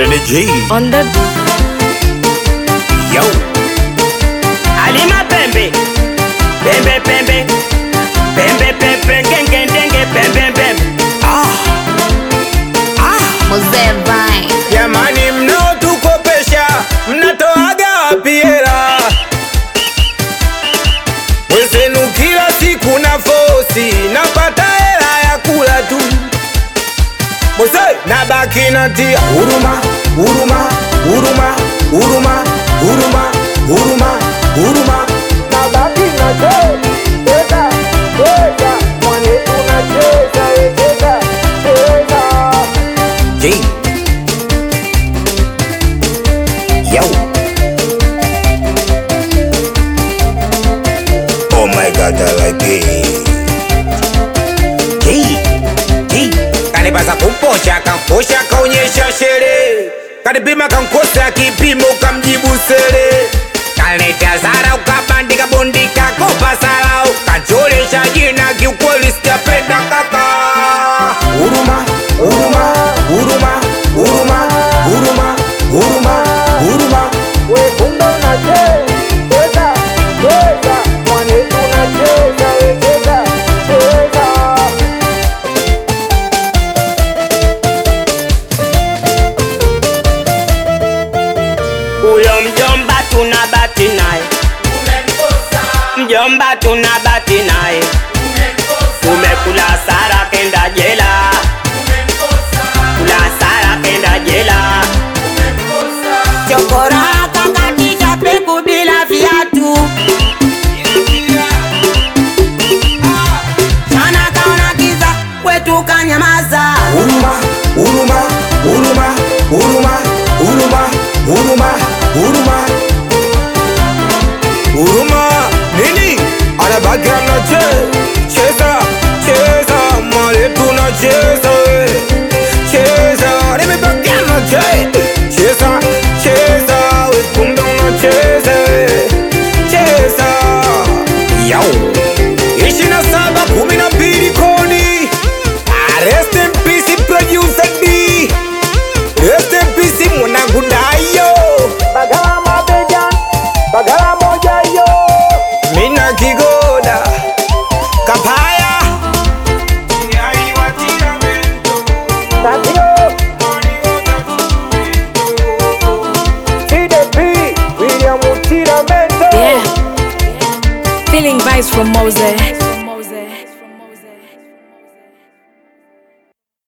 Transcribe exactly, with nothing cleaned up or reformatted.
G on the yo Alima pembe pembe pembe pembe pembe genge genge pembe pembe ah ah Mzee Vine. jamani, mnaotukopesha mnatoaga wapi hela? Wezenu kila siku na fosi napata hela ya kula tu. Mose nabaki natia huruma huruma huruma huruma huruma huruma huruma nabaki natia cheza cheza mwane tunacheza cheza cheza G yo oh my god I like it G G kanipasa kumposha kamposha kaonyesha shere kanipima kankosa kipimo kamjibu sere kaneta zara ukabandika bondika kopa salau kacholesha jina kiukweli sitapenda kaka huruma huruma huruma huruma huruma huruma huruma we kumbe unacheza cheza mwane tunacheza cheza cheza Uyo mjomba tunabati naye mjomba tunabati naye umekula sara kenda jela kula sara kenda jela chokora kakatisha peku bila viatu sana kaona kiza kwetu kanyamaza huruma huruma